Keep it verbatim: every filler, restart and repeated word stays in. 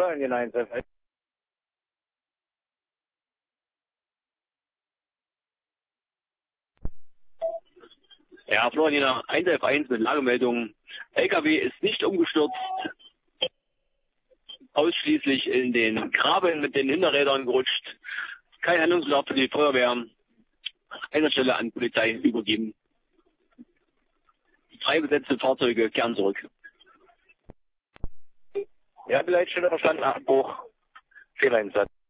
Florian eins F eins. Ja, Florian eins F eins mit Lagemeldung. L K W ist nicht umgestürzt. Ausschließlich in den Graben mit den Hinterrädern gerutscht. Kein Handlungsbedarf für die Feuerwehr. Einsatzstelle an Polizei übergeben. Drei besetzte Fahrzeuge kehren zurück. Ja, Leitstelle verstanden, Abbruch, Fehleinsatz.